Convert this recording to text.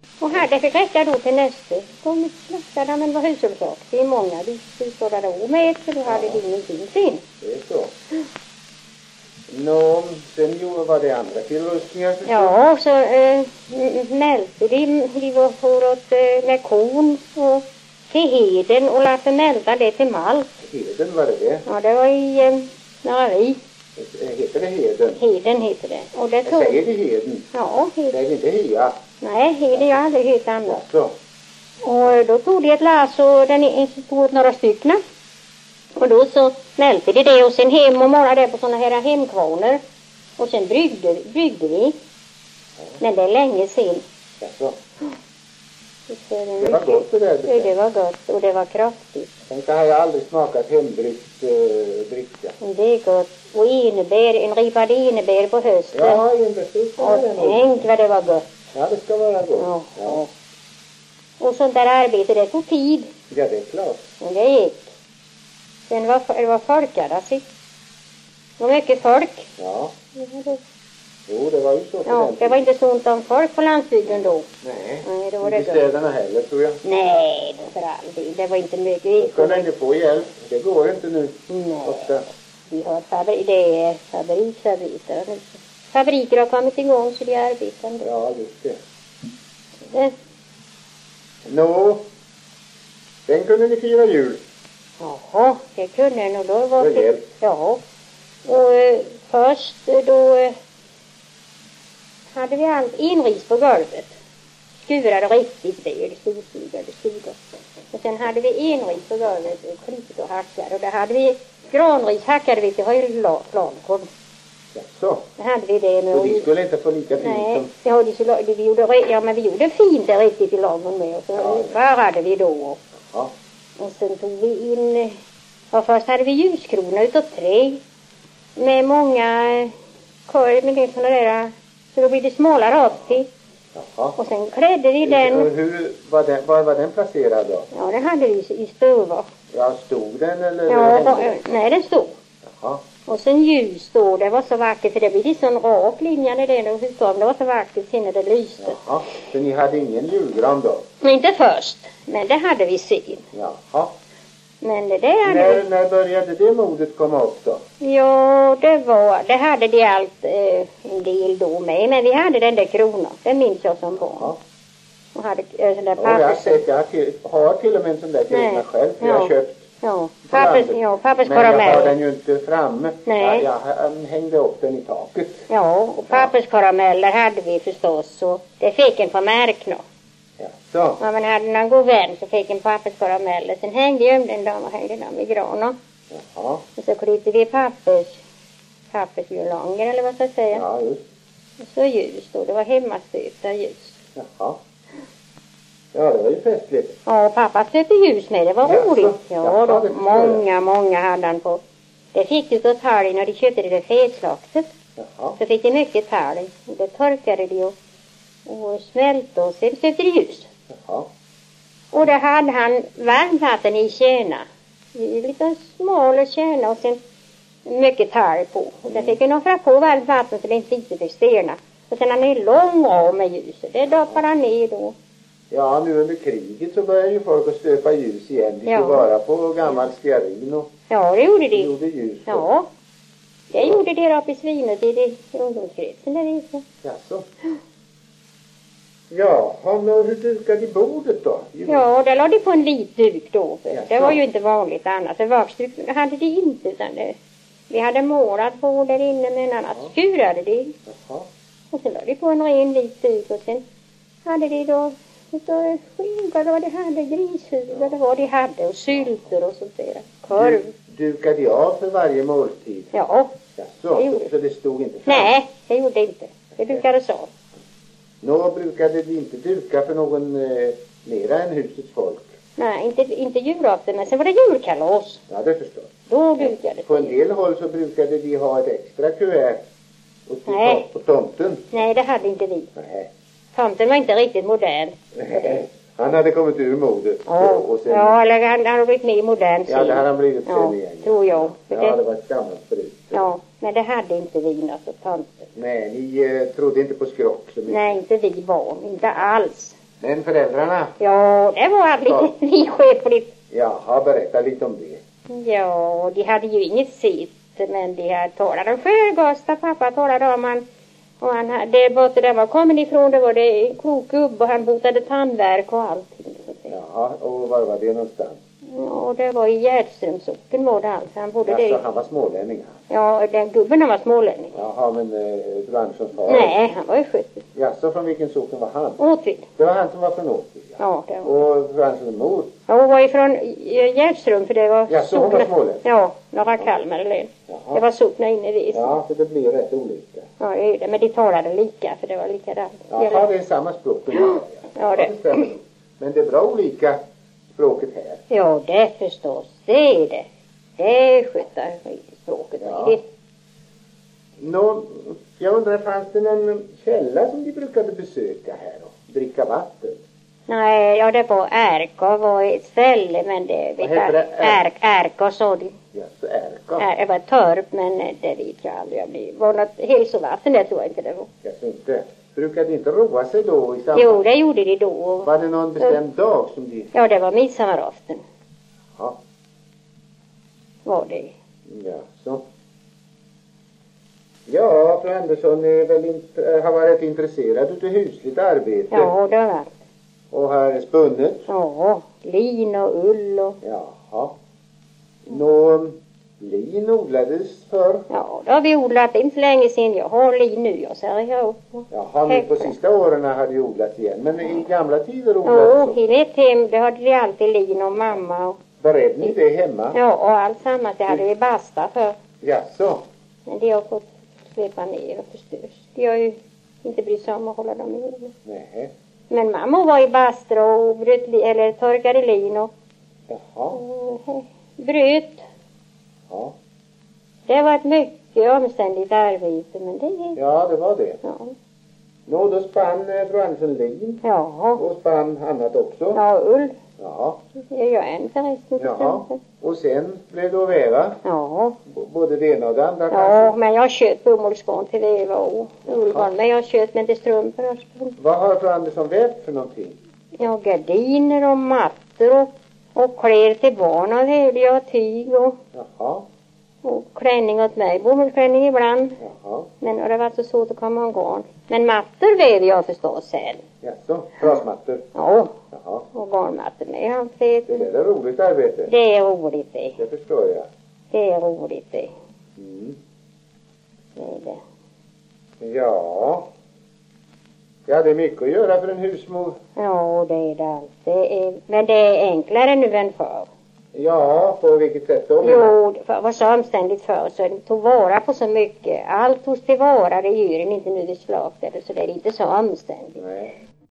Och här, det fick räcka då till nästa. De slaktade, men det var hushållssak. Det är många hushållade år med, så då hade det ingenting sin. Det är så. Nå, sen var det andra tillrustningar. Ja, så mälte de var förut med kon och till heden och lät mälta det till malt. Heden, var det? Ja, det var i Narvi. Heter det heden? Heden heter det. Och det tog... Säger det heden? Ja, heden. Säger det inte hea? Nej, heden jag aldrig hört annat. Så. Och då tog de ett lass och den tog åt några stycken. Och då så mälte de det och sen hem och målade det på såna här hemkvarnar. Och sen bryggde vi. Men det är länge sen. Så. Det var gott det där. Det var gott och det var kraftigt. Tänk, har jag aldrig smakat hembryggt dricka. Det är gott. Och en ripad enebär på hösten. Ja, enebär. Och tänk vad det var gott. Ja, det ska vara gott. Ja. Och sånt där arbete, det tog tid. Ja, det är klart. Och det gick. Sen var folkad, alltså. Det var mycket folk. Ja. Jo, det var ju så. Ja, det var inte så ont om folk på landsbygden då. Nej, då var det inte städerna heller, tror jag. Nej, för all del. Det var inte mycket. Vi kunde inte få hjälp. Det går inte nu. Nej. Ofta. Vi har fabriksarbetare. Fabriker har kommit igång så de arbetar. Ja, just det. Nå, sen kunde ni fira jul. Jaha, det kunde en och då var det. Ja. Och först då hade vi allt inris på golvet. Skurade riktigt väl, stod. Och sen hade vi inris på golvet, klippt och hackade. Och där hade vi granris hackade vi till höjdplankorv. Så. Det hade vi det med. Så vi skulle inte få lika fint nej, som... det hade vi gjorde fint det riktigt i lagen med. Och så varade vi då. Ja. Och sen tog vi in, först hade vi ljuskrona utav trä. Med många korv med det sådana där, så då blir det smala rakt till. Jaha. Och sen klädde vi den. Hur var var den placerad då? Ja, det hade vi i stuva. Ja, stod den eller? Ja, nej, den stod. Jaha. Och sen ljus då, det var så vackert för det blev en sån rak linje när det var så vackert sen när det lyste. Jaha, så ni hade ingen julgran då? Inte först, men det hade vi sen. Jaha. Men det hade vi... När började det modet komma upp då? Ja, det hade de allt en del då med, men vi hade den där kronan, den minns jag som barn. Jaha. Och hade sån där jag har till och med en sån där krona själv, för jag har köpt. Ja, pappers men karamell. jag har den ju inte framme. Nej. Jag hängde upp den i taket. Ja, och pappers karameller hade vi förstås, så det fick en på märkna. Ja, så. Ja, men hade någon god vän så fick en pappers karameller. Sen hängde jag den där och hängde den vid granen. Jaha. Och så klippte vi pappersjulanger eller vad ska jag säga. Ja, just. Och så ljus då, det var hemmastöpta ljus. Jaha. Ja, det var ju festligt. Ja, pappa stöpte ljus med, det var roligt. Ja, då, många hade han på. Det fick du av talg när de köpte det fetslaktet. Jaha. Så fick de mycket talg. Det torkade de och smälte och sen stöpte de ljus. Jaha. Och då hade han varmt vatten i tjäna. I lite smal tjäna och sen mycket talg på. Och där fick han offra på varmt vatten så det inte fick sterna. Och sen han är lång av med ljuset. Det doppade han ner då. Ja, nu under kriget så började ju folk att stöpa ljus igen. De tog vara på gammal stearin och... Ja, det gjorde de. Gjorde ljus. Ja, det gjorde det uppe i Svinet i ungdomskretsen där ute. Jaså. Ja, hur dukade de bordet då? Ja, där lade de på en vit duk då. Det var ju inte vanligt annars. En vaksduk hade de inte utan vi hade målat på där inne men annars skurade de. Jaha. Och sen lade de på en ren vit duk och sen hade de då utav skinka, vad de hade, grishuvud, vad de hade och sylter och sånt där. Korv. Dukade de av för varje måltid? Ja. Jaså, så det stod inte fram? Nej, det gjorde inte. Det dukades av. Nå brukade de inte duka för någon mera än husets folk? Nej, inte julafton, men sen var det julkalas. Ja, det förstår. Då dukade på en del håll så brukade de ha ett extra kuvert på tomten. Nej, det hade inte vi. Nej. Tomten var inte riktigt modern. Nej. Han hade kommit ur modet. Ja, och sen... ja eller han hade blivit mer modern. Ja, det hade han blivit sen igen. Tror jag. Ja, det var ett gammalt förut. Ja, men det hade inte vi något tomten. Nej, ni trodde inte på skrock så mycket. Nej, inte vi barn. Inte alls. Men föräldrarna? Ja, det var lite vidskepligt. Jaha, berätta lite om det. Ja, de hade ju inget sitt, men de hade talat om Sjögasta. Pappa talade om han, och han hade, borta där var kommen ifrån, det var det en klok gubbe och han botade tandvärk och allting. Ja, och var det någonstans? Ja, det var i Gärdströmsocken var det alltså. Han bodde alltså, där. Han var smålänning? Ja, den gubben han var smålänning. Jaha, men fru Anderssons far? Nej, han var ju 70. Ja, så från vilken socken var han? Åtvid. Det var han som var från Åtvid, ja. Ja, det var. Och fru Anderssons mor? Ja, hon var ifrån Gärdström, för det var ja, så hon var smålänning? Ja, några Kalmar eller. Det var sockna inne vid. Ja, för det blir rätt olika. Ja, det är det, men de talade lika, för det var likadant. Jaha, det är samma språk. Ja, det stämmer. Men det är bra olika språket här. Ja, det förstås. Det är det. Det är sköta språket. Ja. Jag undrar, fanns det någon källa som de brukade besöka här och dricka vatten? Nej, ja, det var Ärka var ett ställe, men det vet jag. Ärka sa de. Ja, så Ärka. Det var torp, men det vet jag aldrig. Det var något hälsovatten, det tror jag inte det var. Ja, så inte. Brukade de inte roa sig då i samband? Jo, det gjorde de då. Var det någon bestämd dag som de... Ja, det var midsommarafton. Ja. Var det. Ja, så. Ja, fru Andersson är väl har varit intresserad av husligt arbete. Ja, det har varit. Och har spunnet. Ja, lin och ull och... Jaha. Lin odlades för? Ja, det har vi odlat inte länge sedan. Jag har lin nu, jag säger jag. Jaha, nu på sista åren har det odlats igen. Men i gamla tider odlades så? Ja, i mitt hem, det hade vi alltid lin och mamma. Och... Beredde ni det hemma? Ja, och allt samma, det hade vi basta för. Jaså? Men det har fått släppa ner och förstörs. De har ju inte brytt sig om att hålla dem i. Nej. Men mamma var i bastra och eller torkade lin och bröt. Ja. Det var ett mycket omständigt arbete, men det... Ja, det var det. Ja. Då spann fru Andersson lin. Ja. Och spann annat också. Ja, ull. Ja. Det gör en förresten. Ja. Och sen blev det att väva. Ja. Både det ena och det andra ja, kanske. Men jag köpt bomullsgarn till väva och ullgarn. Men jag köpt med till strumpor. Vad har fru Andersson vävt för någonting? Ja, gardiner och mattor och kläder till barn och vävde jag tyg och... Jaha. Och klänning åt mig, bomullsklänning ibland. Jaha. Men det var så svårt att komma garn. Men mattor väver jag förstås sen. Jaså, trasmattor? Ja. Jaha. Och garnmattor med han det är roligt arbete. Det är roligt det. Det förstår jag. Det är roligt det. Mm. Det är det. Ja. Ja, det är mycket att göra för en husmor. Ja, det är det allt. Men det är enklare nu än förr. Ja, på vilket sätt då? Jo, det var så omständigt förr så de tog vara på så mycket. Allt hos tillvara, det gör en inte nu vid slakt eller så det är inte så omständigt. Nej.